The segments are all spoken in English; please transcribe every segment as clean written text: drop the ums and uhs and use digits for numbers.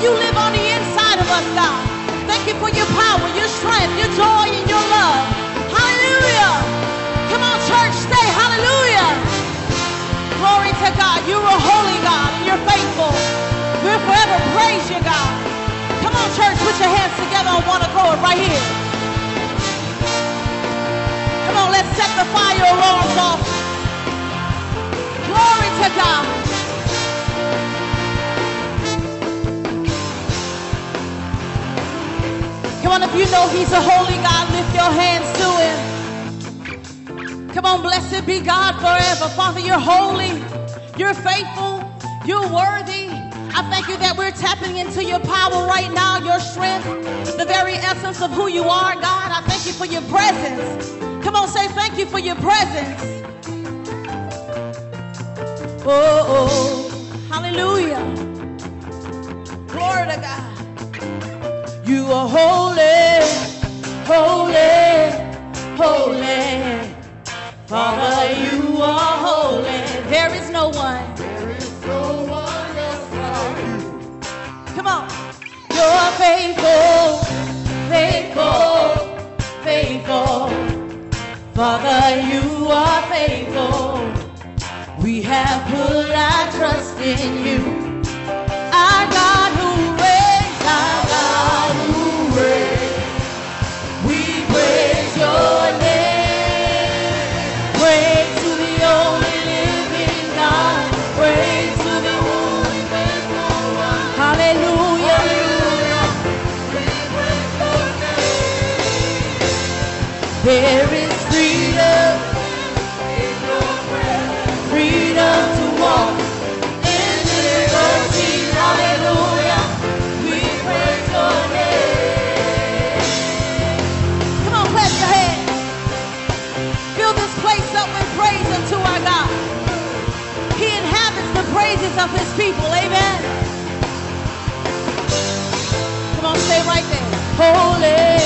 you live on the inside of us, God. Thank you for your power, your strength, your joy, and your love. Hallelujah. Come on, church, say hallelujah. Glory to God. You're a holy God, and you're faithful. We'll forever praise you, God. Come on, church, put your hands together on one accord right here. Come on, let's set the fire alarms off. Glory to God. Come on, if you know he's a holy God, lift your hands to him. Come on, blessed be God forever. Father, you're holy, you're faithful, you're worthy. I thank you that we're tapping into your power right now, your strength, the very essence of who you are, God. I thank you for your presence. Come on, say thank you for your presence. Oh, hallelujah. Glory to God. You are holy, holy, holy. Father, you are holy. There is no one. There is no one else like you. Come on. You're faithful, faithful, faithful. Father, you are faithful. We have put our trust in you. Our God who reigns, our God who reigns. We praise your name. Praise to the only living God. Praise to the only faithful one. Hallelujah. Hallelujah. We praise your name. There is freedom. Freedom to walk in liberty, hallelujah, we praise your name. Come on, clap your hands. Fill this place up with praise unto our God. He inhabits the praises of his people, amen. Come on, stay right there. Holy,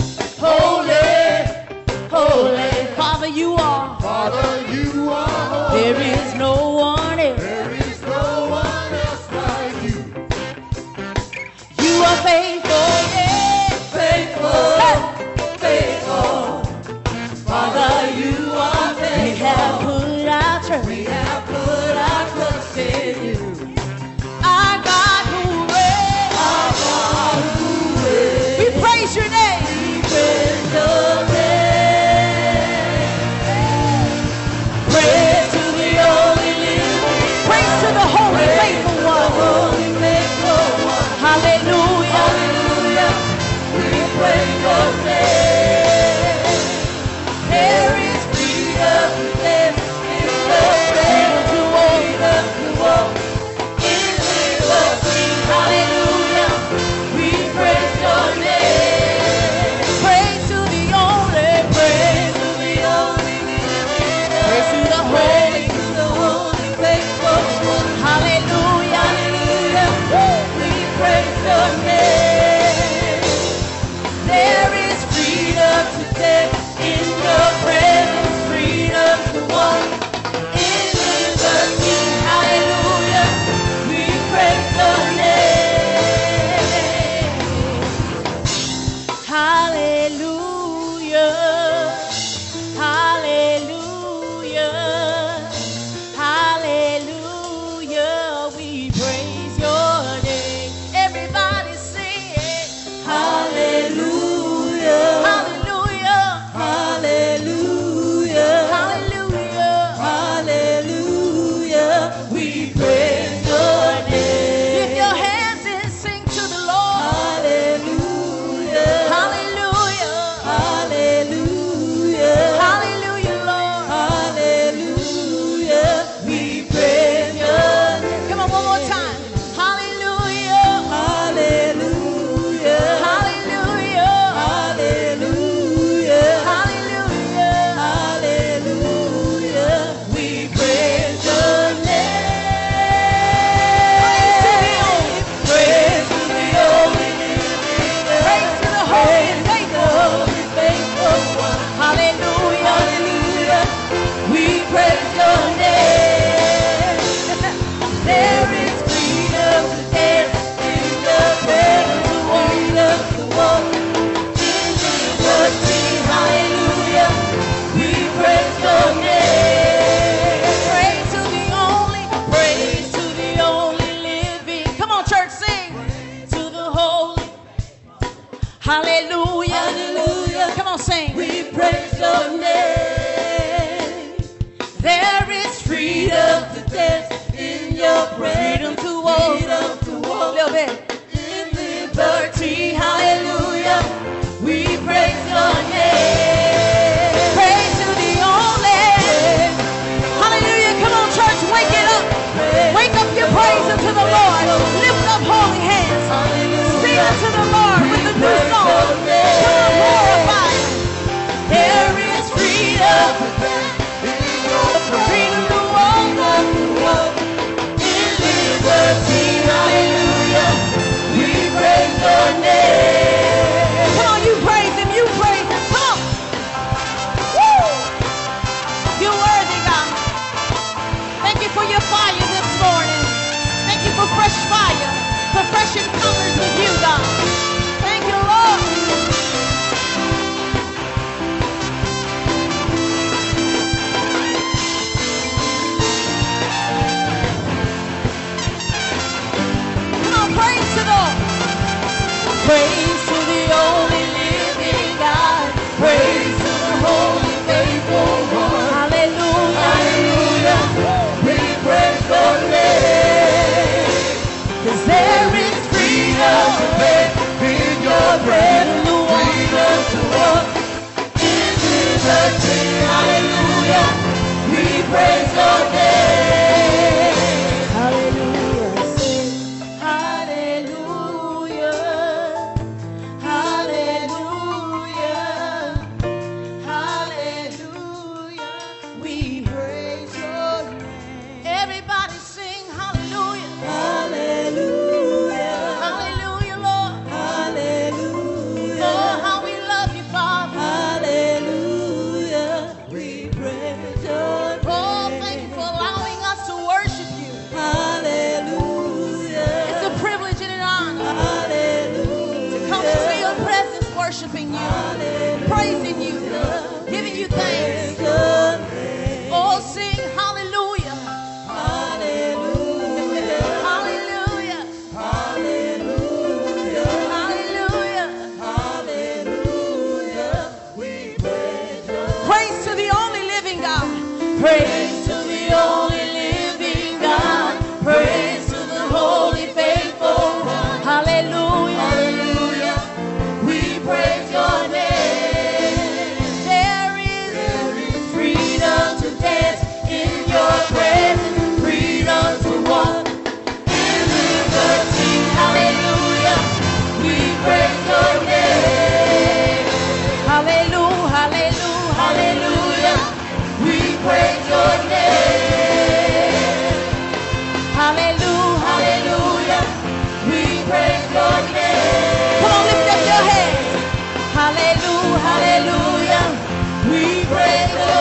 holy, holy, Father, you are. Father, you are holy. There is no one else. There is no one else like you. You are faithful, yeah. Faithful, Hey. faithful. Father, you are faithful. We have put our trust. We have put our trust in you. Our God who reigns. Our God who reigns. We praise your name. We praise your name. Praise to the only living. Praise to the holy, faithful one. Holy, faithful one. Hallelujah. Hallelujah. We praise your name. There is freedom within in the freedom to walk in liberty. Hallelujah. We praise your name. Praise to the only. Praise to the only living God. Praise to the holy. Praise to the holy, faithful one. Hallelujah. Hallelujah. We praise your name. There is freedom. Hallelujah. Hallelujah. Come on, sing. We praise your name. There is Freedom to dance in your freedom presence. to walk. Freedom to A walk little bit. in liberty. Hallelujah. We praise your name. Praise to the only. Hallelujah. Come on, church, wake it up. Wake up your praise unto the Lord. Lift up holy hands. Sing unto the Lord with a new song. Come on, glorify Him. There is freedom Freedom to walk. in liberty. Hallelujah. We praise your name. Come on, you praise Him. You praise Him. Come on. Woo! You're worthy, God. Thank you for your fire this morning. Thank you for fresh fire, for fresh encounters with you, God. Thank you, Lord. Come on, praise to the Lord. Praise to the only living God. Praise to the holy faithful one. Hallelujah. Hallelujah. We praise your name. 'Cause there is freedom to live in your presence. Freedom to walk in liberty. Hallelujah. We praise your name. Hallelujah. Hallelujah. Hallelujah. Hallelujah. We praise your name. Everybody sing hallelujah. Hallelujah. Hallelujah, Lord. Hallelujah. Lord, how we love you, Father. Hallelujah. We praise your name. Oh, thank you for allowing us to worship you. Hallelujah. It's a privilege and an honor Hallelujah. to come into your presence, worshiping you, praising you, giving you thanks. Oh, sing hallelujah. Hallelujah. Hallelujah. Hallelujah. Hallelujah. Hallelujah. We praise your Praise to the only living God. Praise to the only living God. Praise to the holy faithful one. Hallelujah. Hallelujah. We praise your name. There is Freedom to dance in your presence. Freedom to walk in liberty. Hallelujah. We praise your name. hallelujah. Hallelujah. Hallelujah. We praise your name. Hallelujah. Hallelujah. We praise your name. Come on, lift up your hands. Hallelujah. Hallelujah. We praise your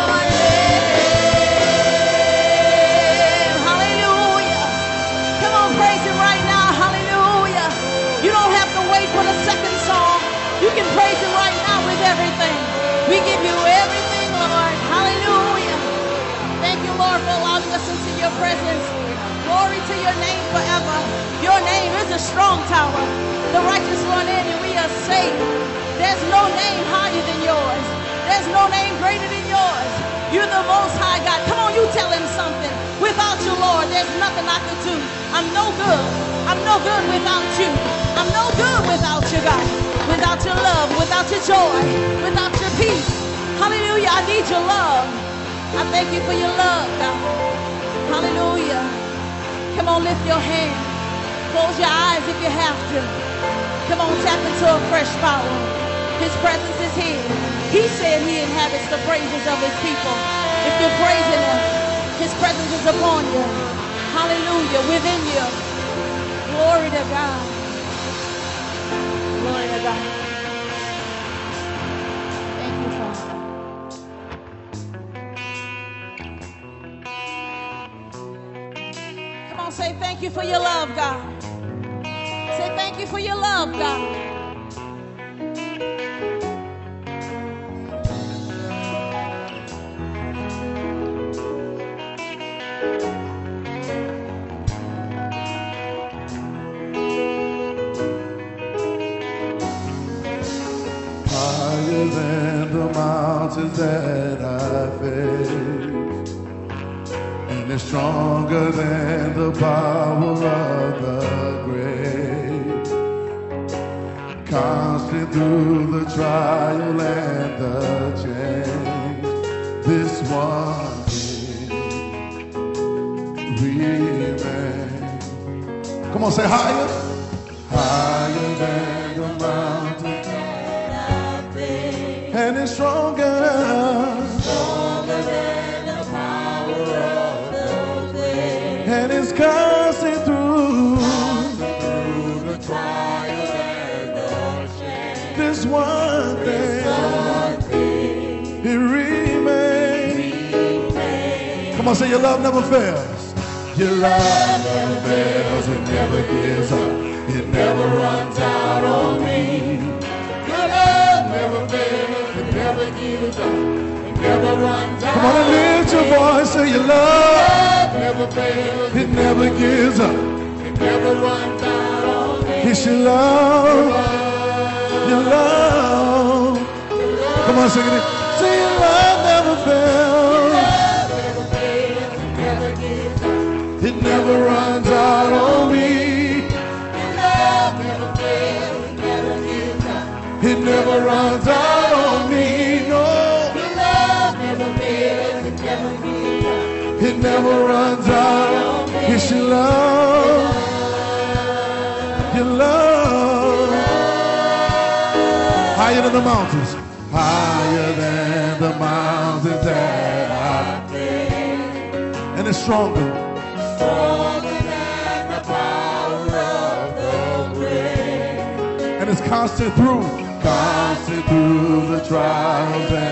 name. Hallelujah. Come on, praise Him right now. Hallelujah. You don't have to wait for the second song. You can praise Him right now with everything. We give you everything, Lord. Hallelujah. Thank you, Lord, for allowing us into your presence. Glory to your name forever. Your name is a strong tower. The righteous run in and we are saved. There's no name higher than yours. There's no name greater than yours. You're the most high God. Come on, you tell Him something. Without you, Lord, there's nothing I could do. I'm no good. I'm no good without you. I'm no good without you, God. Without your love, without your joy, without your peace. Hallelujah. I need your love. I thank you for your love, God. Hallelujah. Come on, lift your hand. Close your eyes if you have to. Come on, tap into a fresh power. His presence is here. He said He inhabits the praises of His people. If you're praising Him, His presence is upon you. Hallelujah, within you. Glory to God. Glory to God. Thank you, Father. Come on, say thank you for your love, God. Say thank you for your love, God. higher than the mountains that I face, and it's stronger than the power of the grave. Constant through the trial and the change, this one thing remains. Come on, say higher. Higher than the mountains, and it's stronger, Stronger than the power of the grave. and it's constant through The trial and the change. this one thing. One thing It remains. Come on, say your love never fails. Your love never fails, it never gives up, it never runs out on me. Your love never fails, it never gives up, it never runs out. Come on and lift your voice, say your love Never fails, it never gives up. it never runs out on me. It's your love, your love. Come on, sing it. Say your love never fails, Never fails, it never gives up. it never runs out on me. Your love never fails, it never gives up. It never runs out on me, no. Your love never fails, it never gives up. It never runs out. It's your love, your love. Higher than the mountains, higher than the mountains that I and it's stronger. Stronger than the power of the grave. And it's constant through the trials and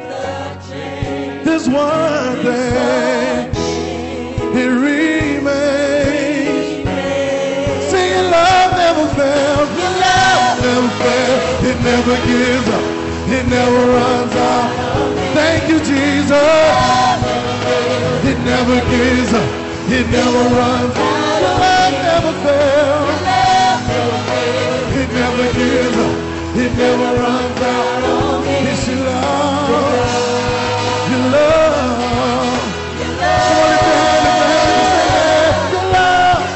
this one thing, it remains. Sing your love never fails, your love never fails, it never gives up, it never runs out. Thank you, Jesus. It never gives up, it never runs out. Your love never fails, it never gives up, it never runs out. It's your love, your love. Come on, lift your hand and say, your love.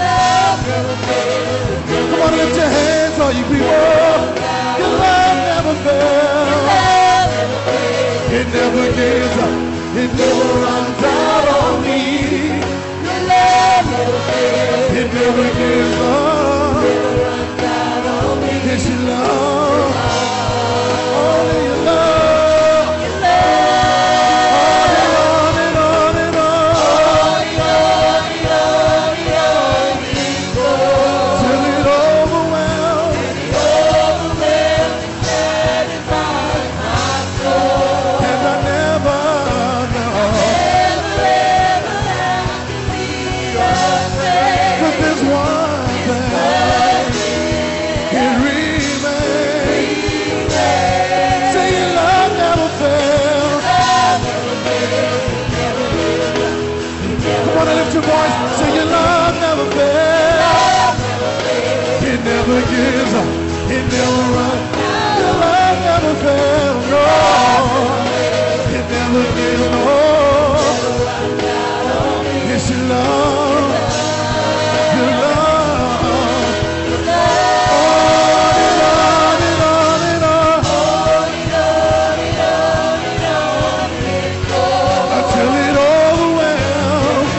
Come on, lift your hands, all you people. Your love never fails. It never gives up, it never runs out on me. Your love never fails, It never gives up. never runs out on me. It's your love, only your love. Your love, On and on and on till it overwhelms. And I never know, but there's one thing, it remains. Say your love never fails. Come on and lift your voice. Say your love never fails. It never gives up. It never runs. Your love never fails. No. It never gives up. No. It's your love. Your love. On and on and on and on. Until it overwhelms.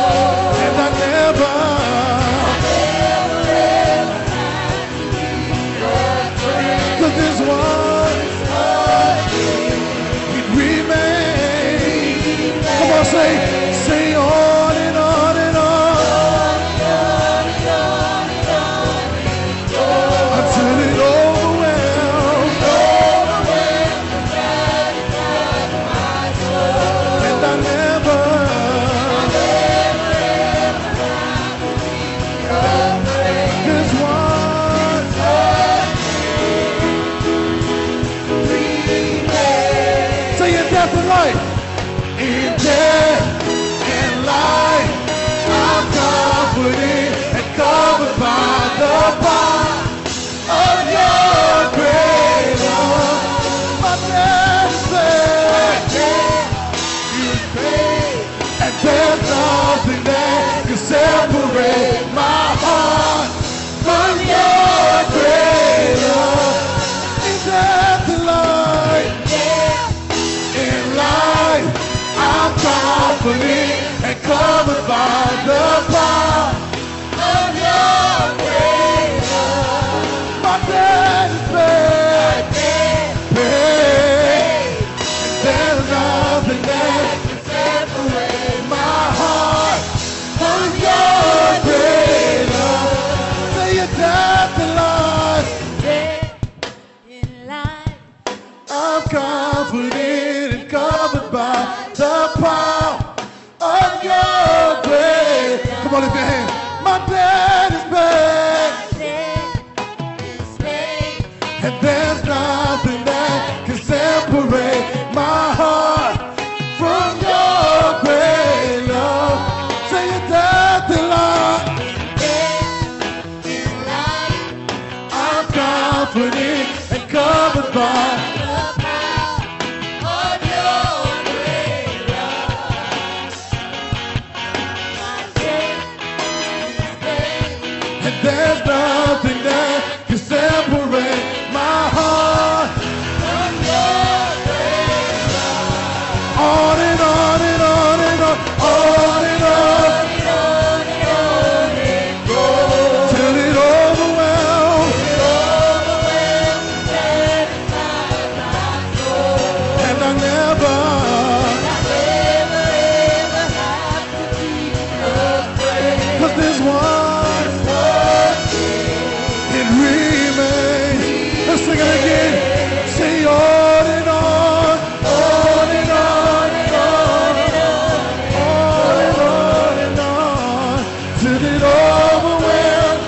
And I never break my heart from your great love. In death and life, in life, I'm confident and covered by the power of your great love. My debt is paid. There's nothing that can separate my heart from your great love. Say your death and life. In life, I'm confident and covered by the power of your grace. Come on, lift your hand. My debt is paid. And there's nothing that can separate my heart from your great love. Say your death and life. I'm confident and covered by the power of your great love. My debt is paid. and there's nothing that can separate my heart. On and on and on and on, on and on, till it overwhelms. And I never, 'cause there's one, it remains. Let's sing it again. Say on and on, on and on and on, on and on and on, till it overwhelms.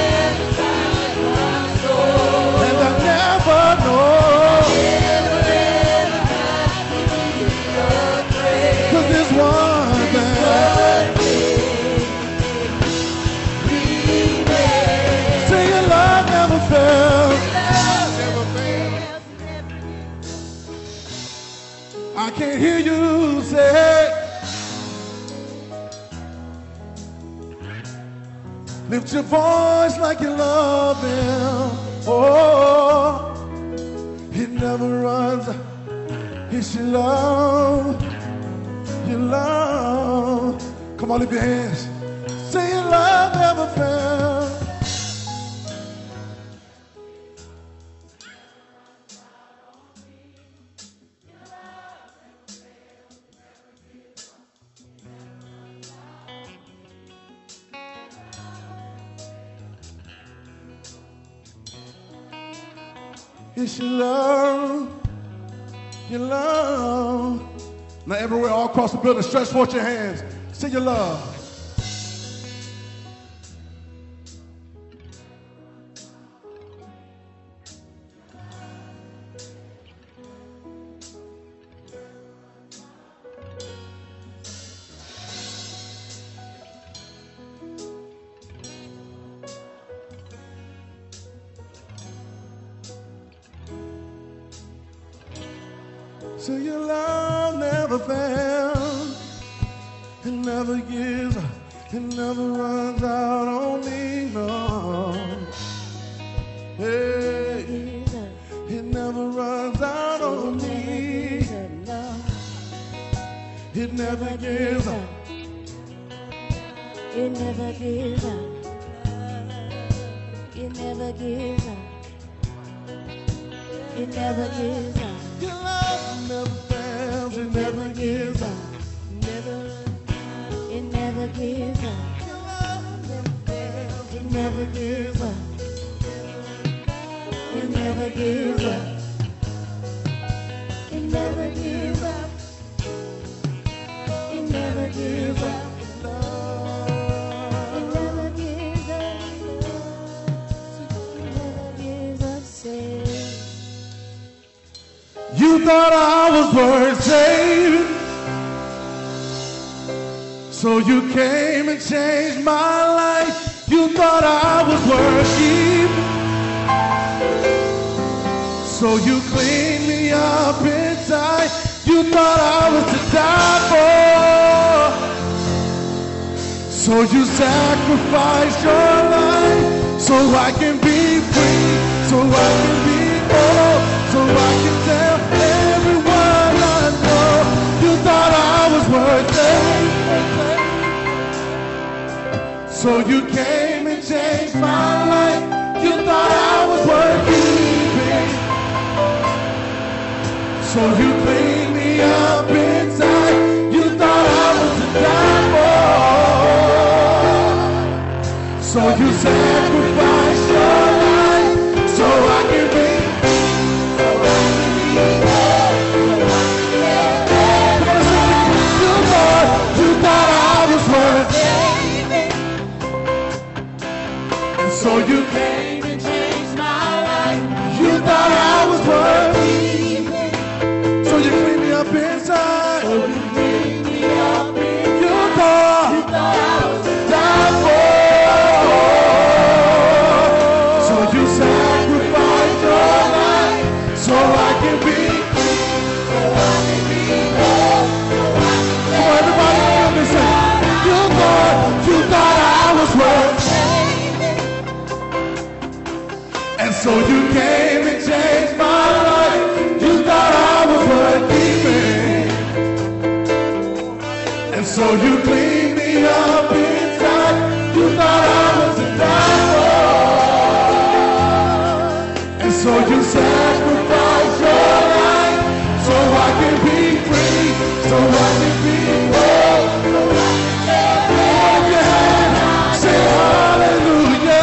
And I never know, 'cause there's one thing. Say your love never fails. I can't hear you say, lift your voice like you love him. Oh, it never runs. It's your love, your love. Come on, lift your hands. Say your love never fails. It's your love, your love. Now everywhere, all across the building, stretch forth your hands. Say your love. So your love never fails, it never gives up, it never runs out on me, no. Hey, it never runs out on me, it never gives up. It never gives up. It never gives up. It never gives up. Your love never fails, it never gives up. Never. It never gives up. Your love never fails, It never gives up. It never gives up. It never gives up. It never gives up. It never gives up. It never gives up. Say. You thought I was worth saving, so you came and changed my life. You thought I was worth keeping, so you cleaned me up inside. You thought I was to die for, So you sacrificed your life so I can be free, so I can be whole, so I can tell everyone I know you thought I was worth it. So you came and changed my life. You thought I was worth keeping. So you cleaned me up inside. You thought I was to die for. So you sacrificed your life so I can be. You thought I was worth it. And so you came and changed my life. You thought I was worth it. So you cleaned me up inside. So you cleaned me up inside. You thought I was to die for. So you sacrificed your life so I can be. So I can be whole. So everybody hear me say, you thought I was worth it. And so you came and changed my life. You thought I was worth keeping. And so you cleaned me up inside. You thought I was to die for. And so you sacrificed your life so I can be free, so I can be whole, so I can hold your hand, say hallelujah.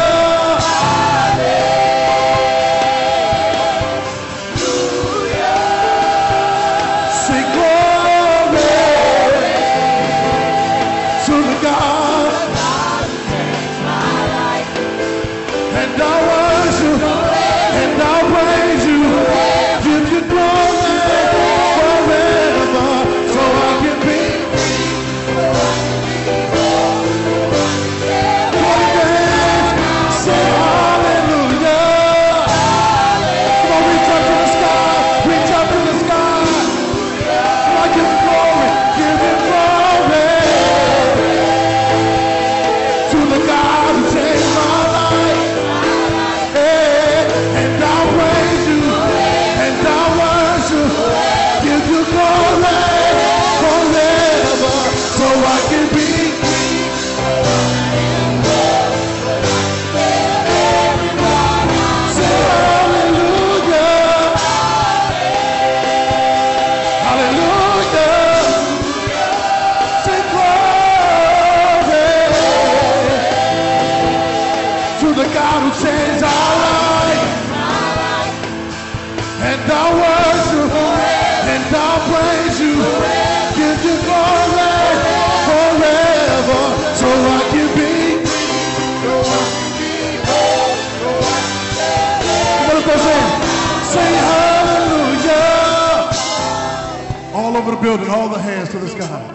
All over the building, all the hands to the sky.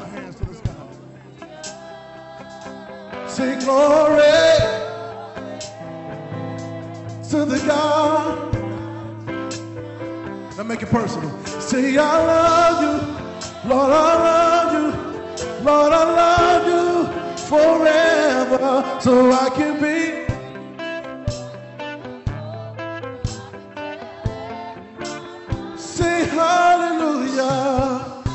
Say glory to the God. Now make it personal. Say I love you, Lord, I love you, Lord, I love you forever, so I can be. Say hallelujah.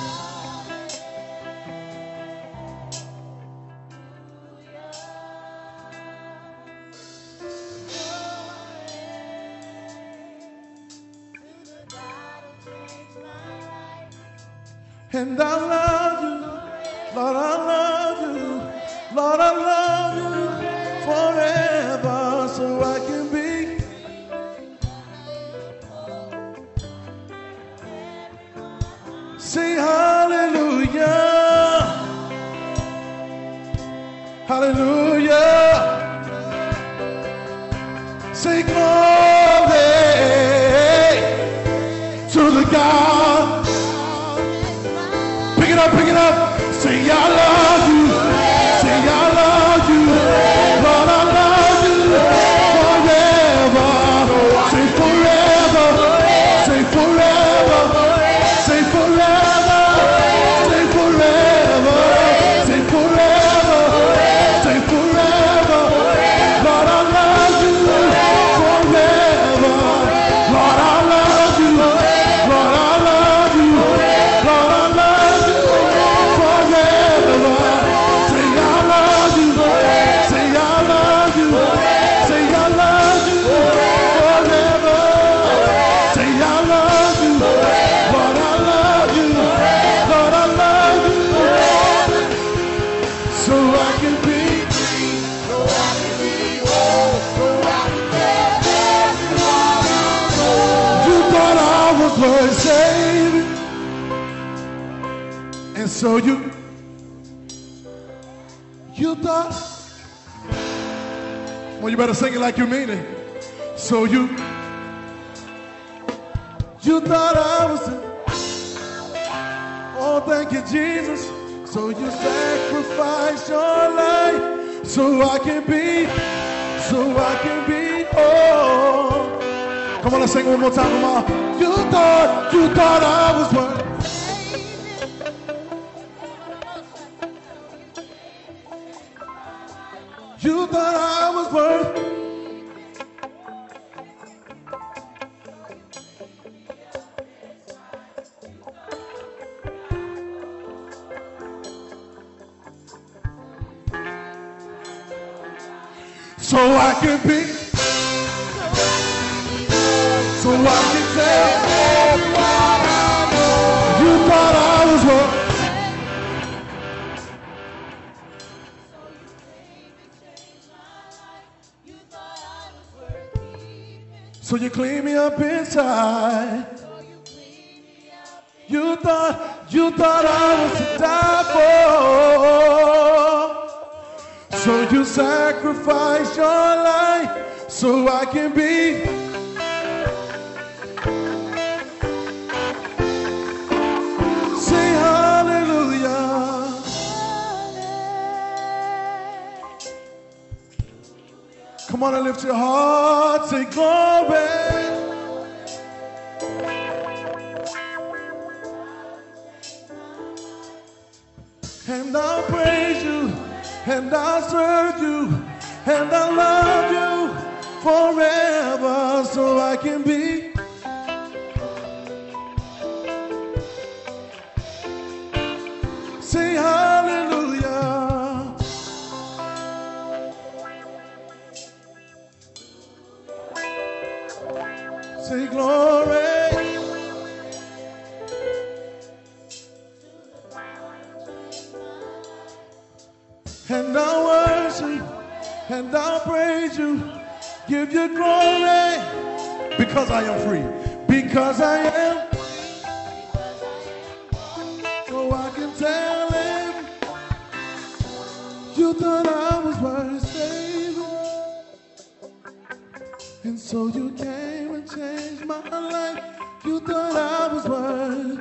And I love you, Lord, I love you, Lord, I love you forever, so I can be. Say hallelujah, hallelujah. Say glory to the God. Pick it up. Say I love you. Say I love you. Lord, I love you forever. Say forever. Say forever. Say forever. Say forever. Say forever. Say worth saving. And so you thought, well, you better sing it like you mean it. So you thought I was, oh, thank you, Jesus. So you sacrificed your life so I can be, oh. Come on, let's sing one more time, come on. You thought I was worth. You thought I was worth. So I can be, so I can tell everyone I know. You thought I was worth. So you clean me up inside. You thought I was to die for. So you sacrificed your life so I can be. Say hallelujah. Come on and lift your heart, say glory. And I'll praise you, and I'll serve you, and I'll love you forever so I can be. Say hallelujah. Say glory. And I'll worship, and I'll praise you, give you glory, because I am free, because I am, so I can tell him, you thought I was worth saving, and so you came and changed my life, you thought I was worth.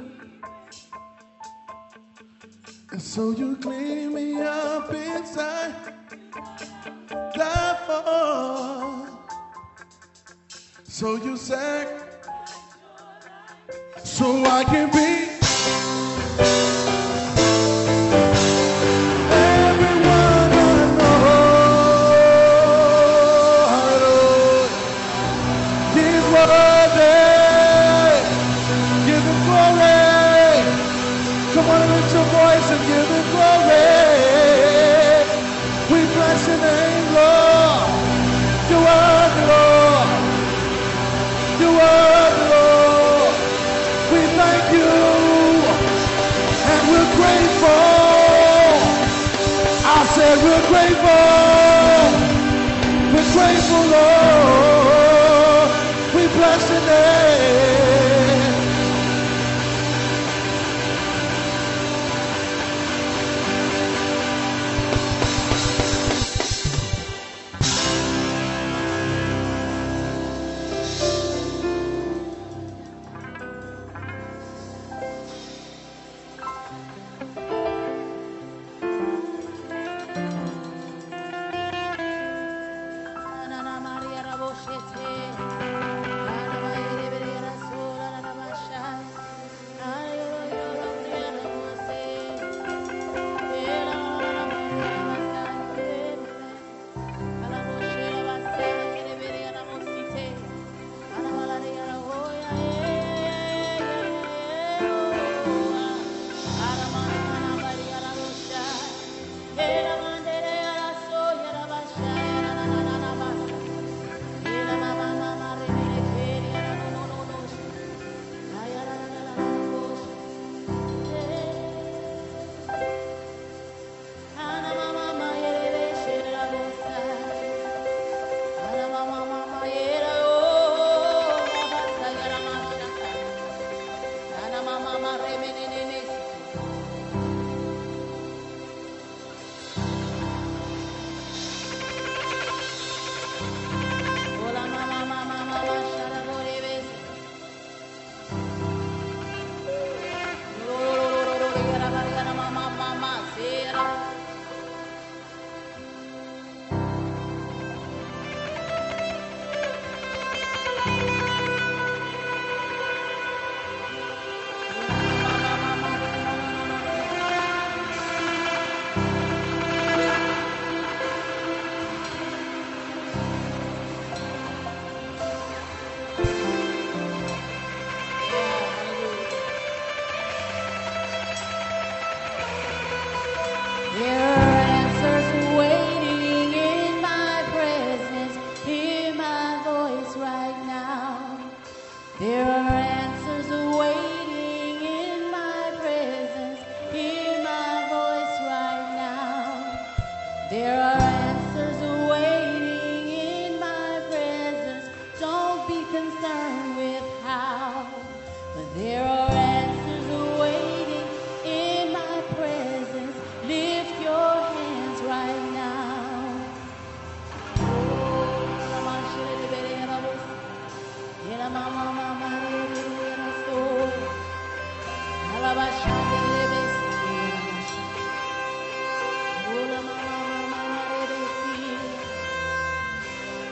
And so you clean me up inside, die for. So you sack, so I can be. Everyone I know, he's worthy, give him glory. Come on and lift your voice and give him glory. We bless your name, Lord. You are the Lord. You are the Lord. We thank you. And we're grateful. I said we're grateful. We're grateful, Lord. We bless your name.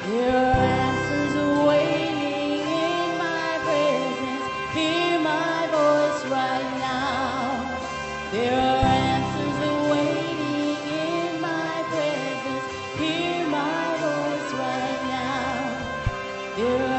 There are answers waiting in my presence. Hear my voice right now. There are answers waiting in my presence. Hear my voice right now. There